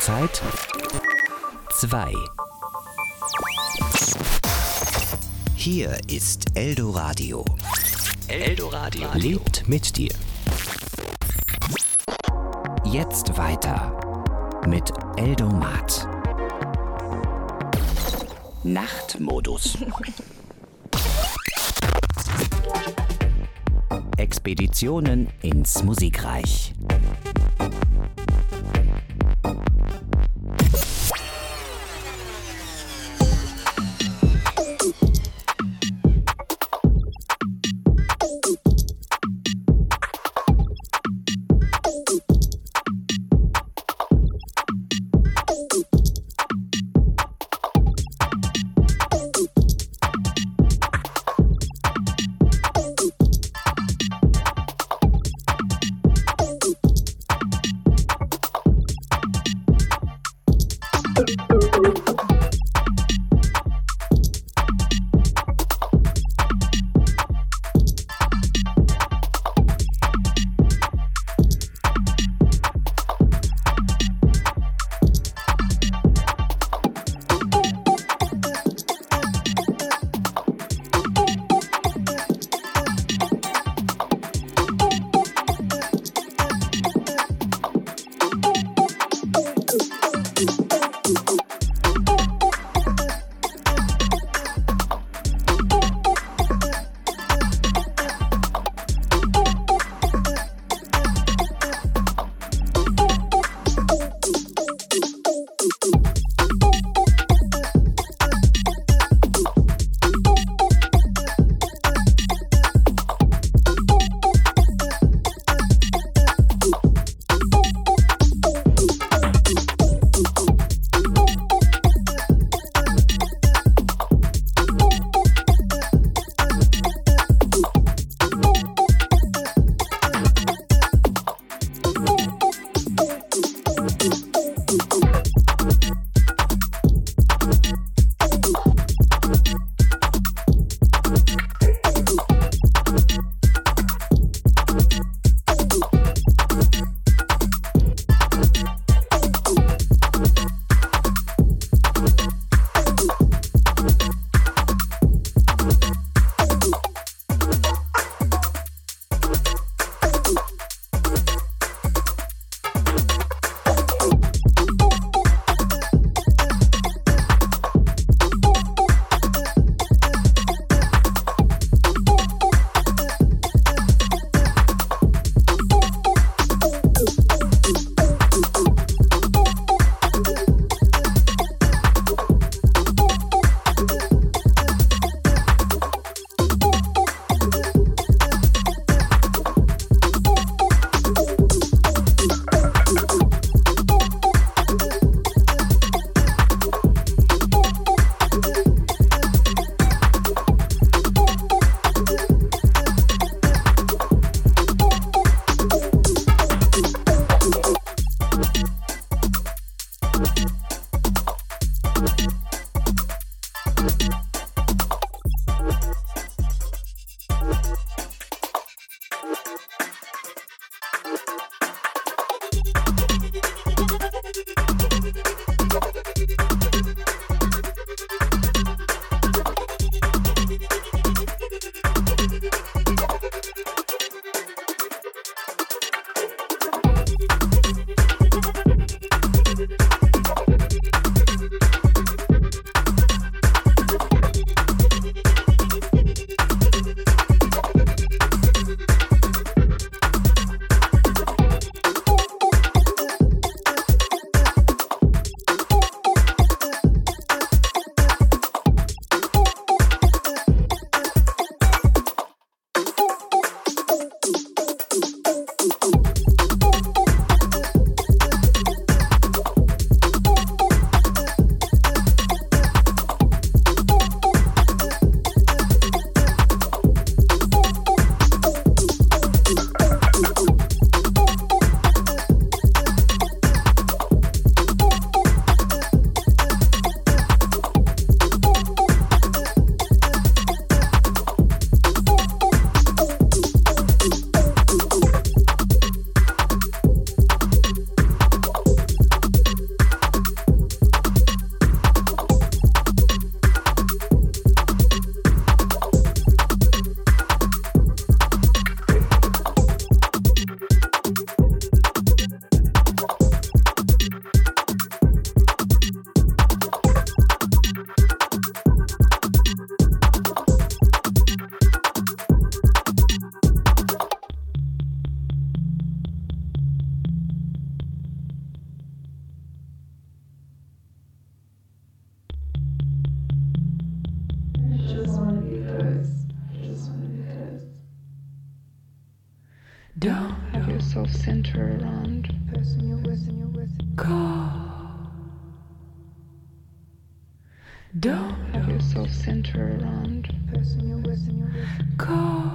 Zeit 2. Hier ist Eldoradio. Eldoradio lebt mit dir. Jetzt weiter mit Eldomat. Nachtmodus. Expeditionen ins Musikreich. yourself center around the person you're with. Go. Don't have yourself center around the person you're with. Go.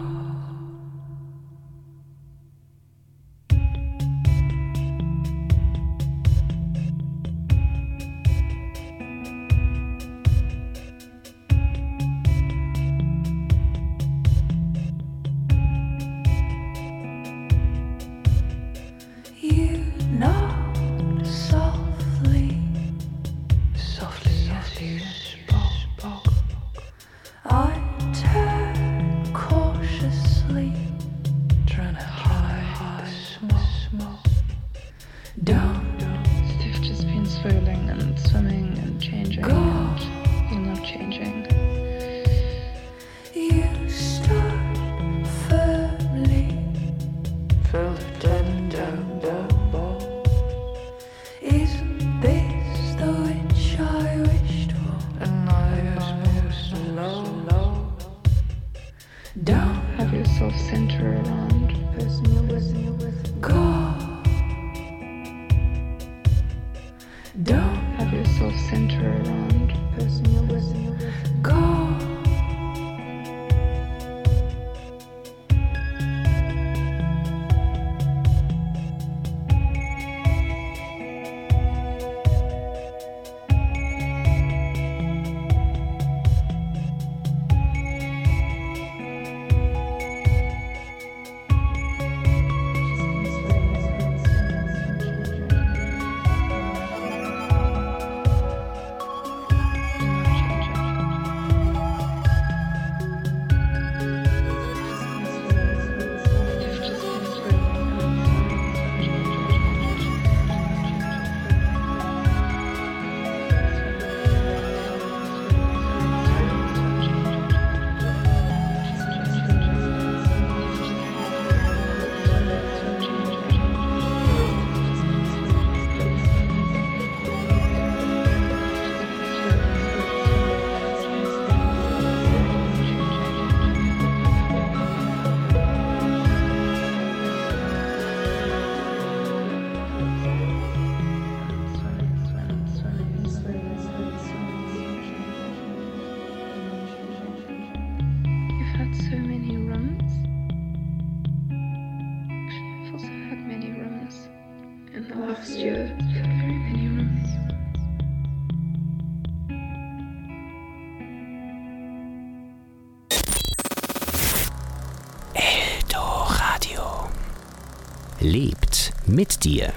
Lebt mit dir.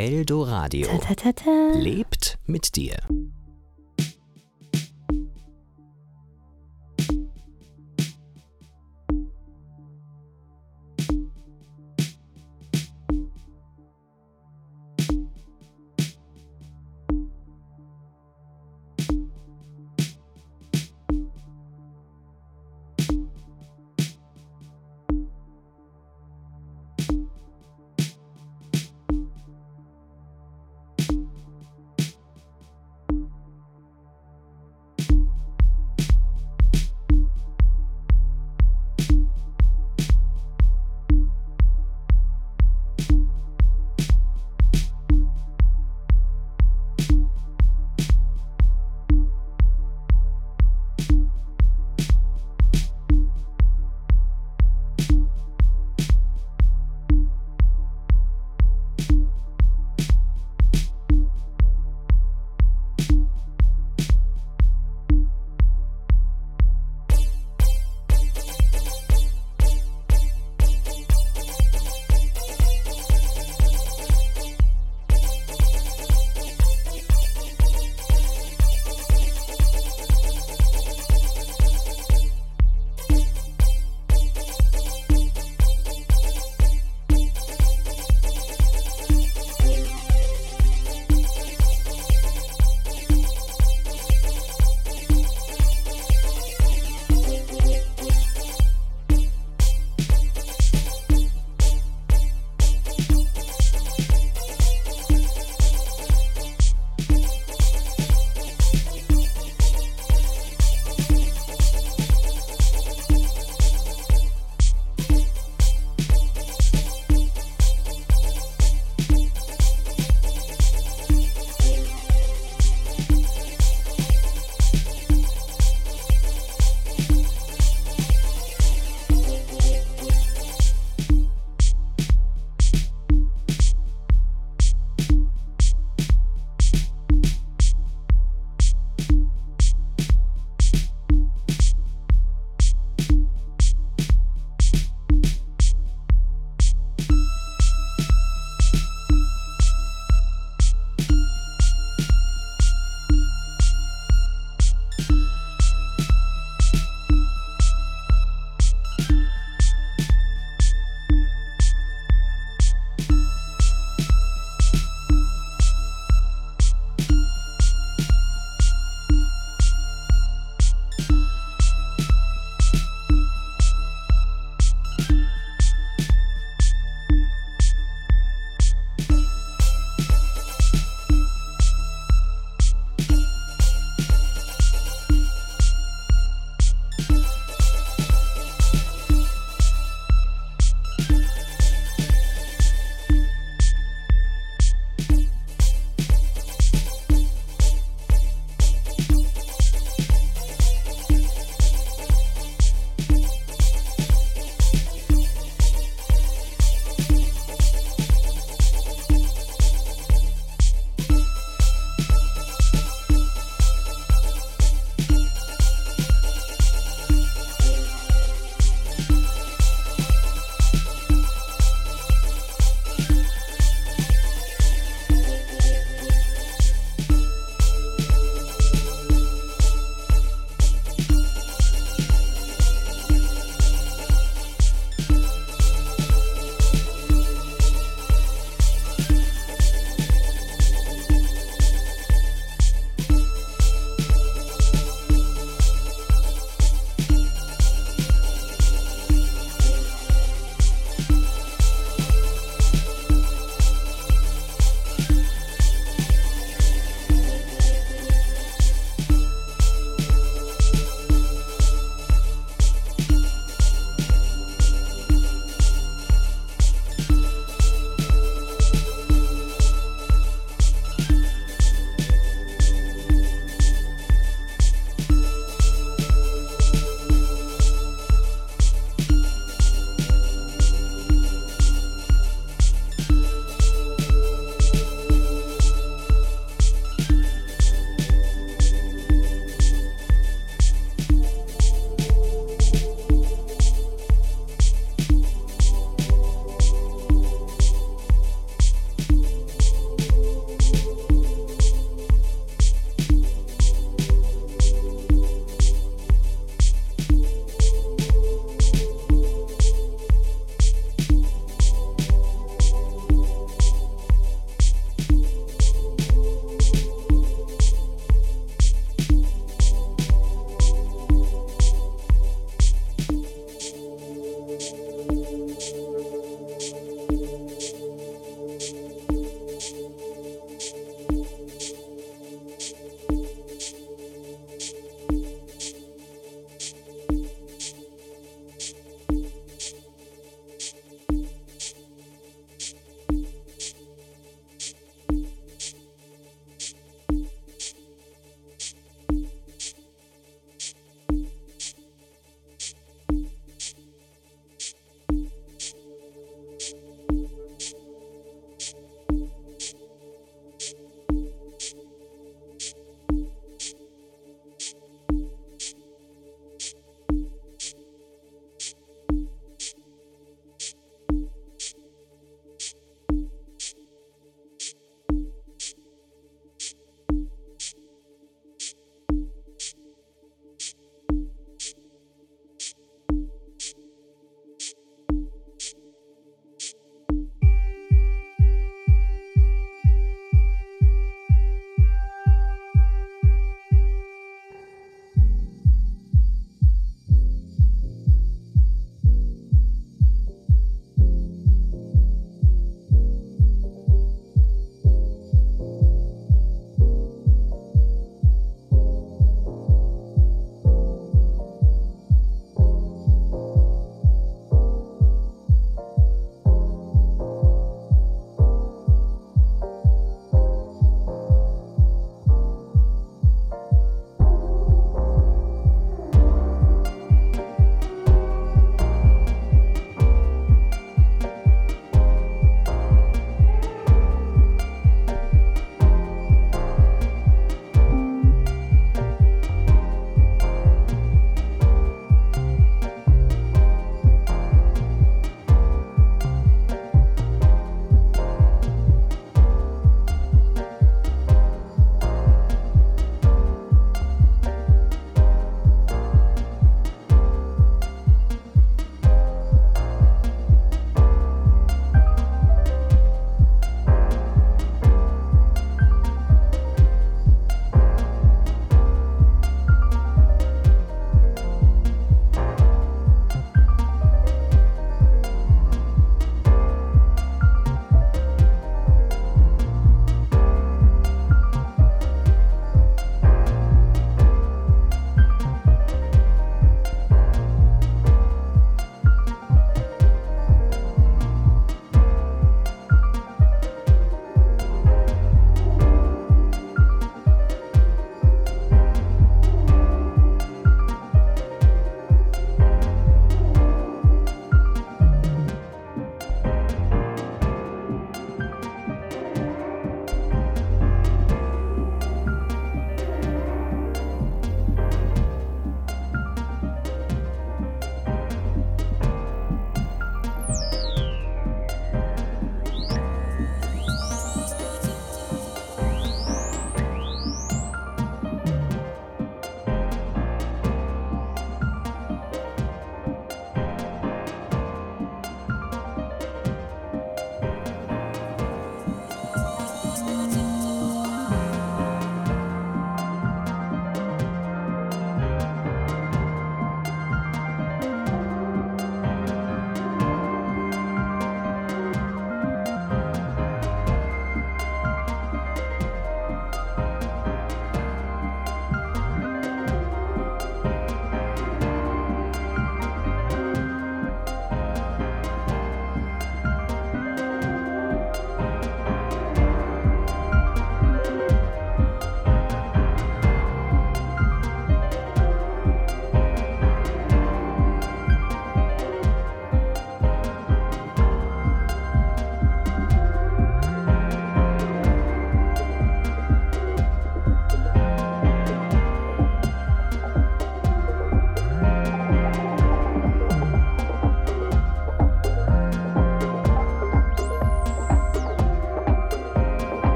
Eldoradio. Ta-ta-ta-ta. Lebt mit dir.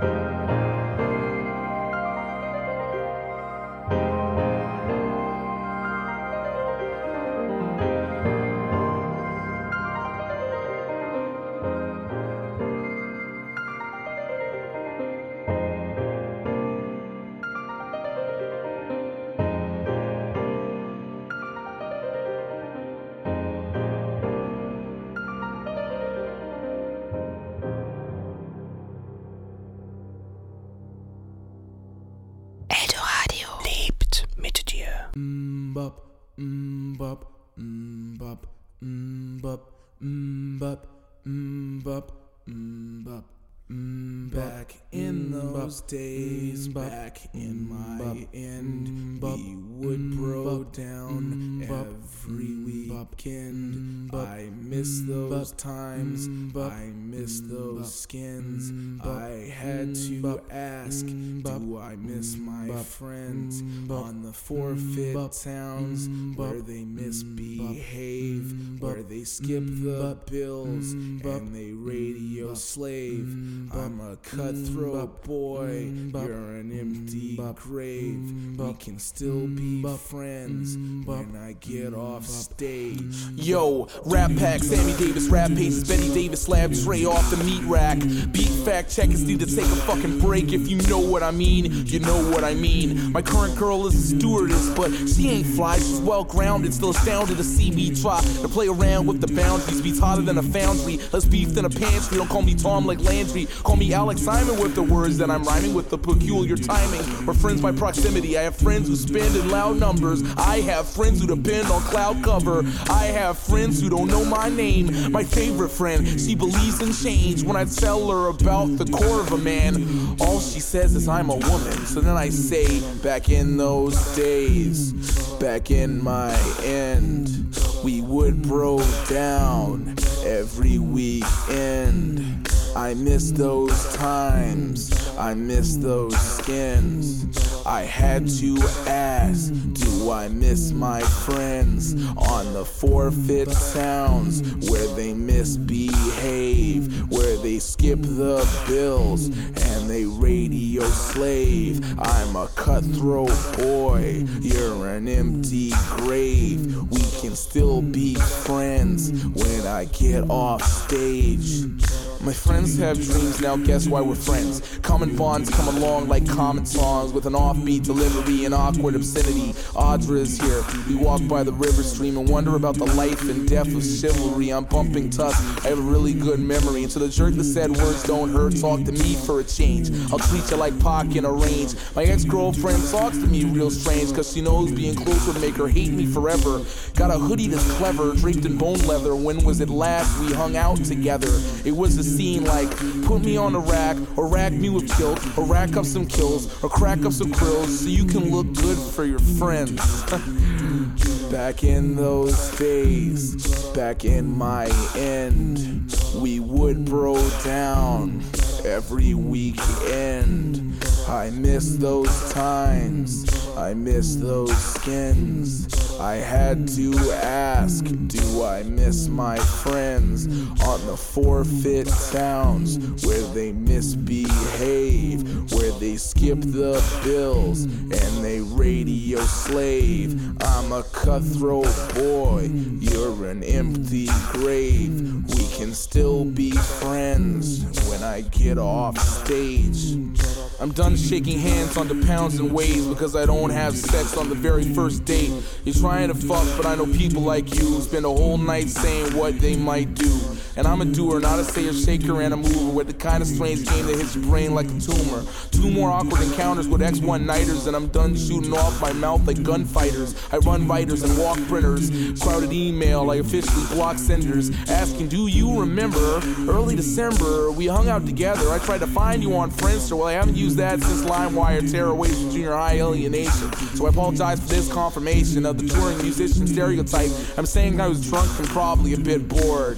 Back in those days, back in my end, we would bro down every weekend. I miss those times, I miss those skins. I had to ask, do I miss my friends on the forfeit towns where they misbehave, where they skip the bills and they radio slave? I'm a cutthroat boy, you're an empty grave. We can still be friends when I get off stage. Yo, Rap Pack, Sammy Davis, Rap Paces, Betty Davis, Slab Tray off the meat rack. Beat fact checkers need to take a fucking break. If you know what I mean, you know what I mean. My current girl is a stewardess, but she ain't fly, she's well grounded. Still astounded to see me try to play around with the boundaries. Beats hotter than a foundry, less beef than a pantry. Don't call me Tom like Landry, call me Alex Simon with the words that I'm rhyming with the peculiar timing. We're friends by proximity. I have friends who spend in loud numbers. I have friends who depend on cloud cover. I have friends who don't know my name. My favorite friend, she believes in change. When I tell her about the core of a man, all she says is I'm a woman. So then I say, back in those days, back in my end, we would bro down every weekend. I miss those times, I miss those skins. I had to ask, do I miss my friends on the forfeit towns where they misbehave, where they skip the bills and they radio slave? I'm a cutthroat boy, you're an empty grave. We can still be friends when I get off stage. My friends have dreams, now guess why we're friends. Common bonds come along like common songs with an offbeat delivery and awkward obscenity. Audra is here, we walk by the river stream and wonder about the life and death of chivalry. I'm bumping Tusk, I have a really good memory. And to the jerk that said words don't hurt, talk to me for a change. I'll treat you like Pac in a range. My ex-girlfriend talks to me real strange, cause she knows being close would make her hate me forever. Got a hoodie that's clever, draped in bone leather. When was it last we hung out together? It was a scene like, put me on a rack, or rack me with kilt, or rack up some kills, or crack up some krills, so you can look good for your friends. Back in those days, back in my end, we would bro down every weekend. I miss those times, I miss those skins. I had to ask, do I miss my friends on the forfeit towns where they misbehave, where they skip the bills and they radio slave? I'm a cutthroat boy, you're an empty grave. We can still be friends when I get off stage. I'm done shaking hands on the pounds and weighs because I don't have sex on the very first date. You're trying to fuck, but I know people like you who spend a whole night saying what they might do. And I'm a doer, not a sayer, shaker, and a mover with the kind of strange game that hits your brain like a tumor. 2 more awkward encounters with ex-one-nighters, and I'm done shooting off my mouth like gunfighters. I run viters and walk printers, crowded email, I officially block senders, asking, do you remember? Early December, we hung out together. I tried to find you on Friendster. Well, I haven't used that since LimeWire, tear away from junior high alienation. So I apologize for this confirmation of the touring musician stereotype. I'm saying I was drunk and probably a bit bored.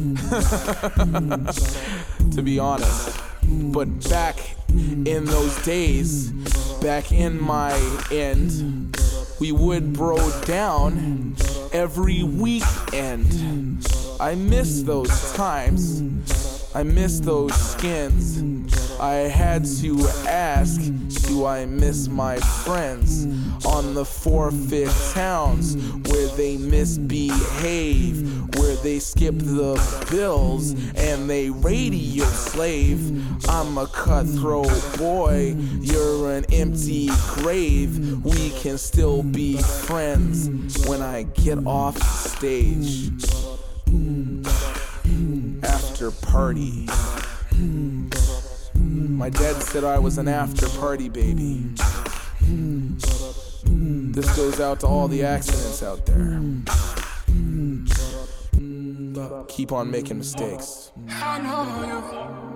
To be honest. But back in those days, back in my end, we would bro down every weekend. I miss those times, I miss those skins. I had to ask, do I miss my friends on the forfeit towns where they misbehave, where they skip the bills and they radio slave? I'm a cutthroat boy, you're an empty grave. We can still be friends when I get off stage. After party. My dad said I was an after party baby. This goes out to all the accidents out there. Keep on making mistakes. I know you.